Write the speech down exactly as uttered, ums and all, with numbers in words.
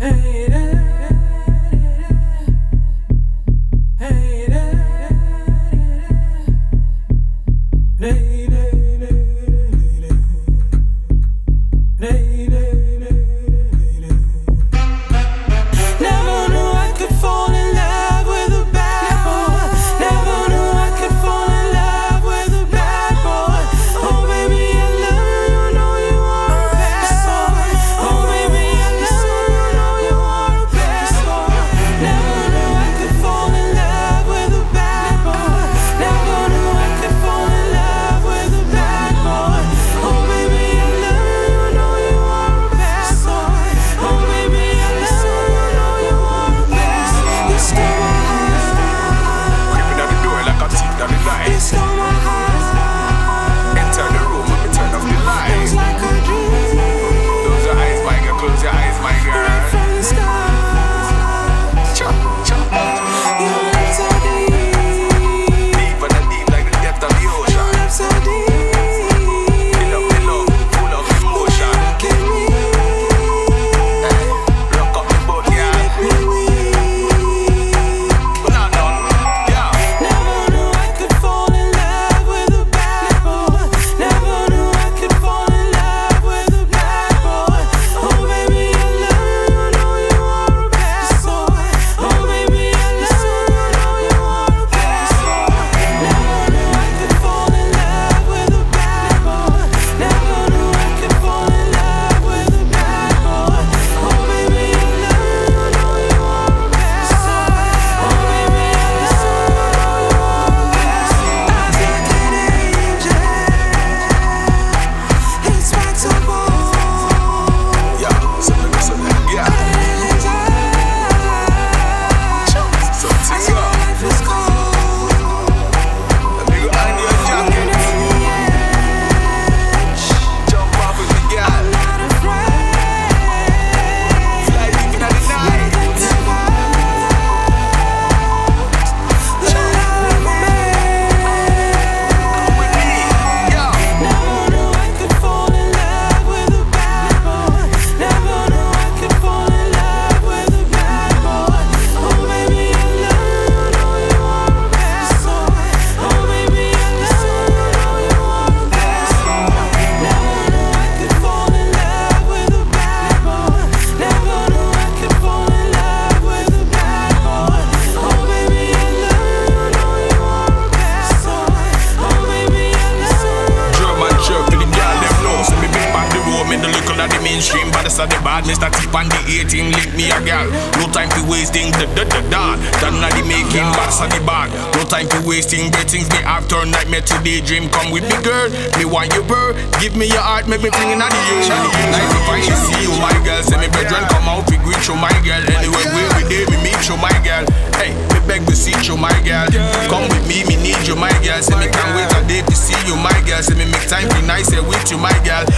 of the bad, Mister Tip on the eighteen, lick me a gal. No time for wasting the da da da. Done at the making, boss of the bag. No time for wasting, great things me have turned nightmare to daydream. Come with me, girl, me want you, bird. Give me your heart, make me fling in the air. Nice to finally see you, my girl. Say me brethren come out, we greet you, my girl. Anyway, where we there, we meet you, my girl. Hey, me beg to see you, my girl. Come with me, me need you, my girl. Say me can't wait a day to see you, my girl. Say me make time be nice here with you, my girl.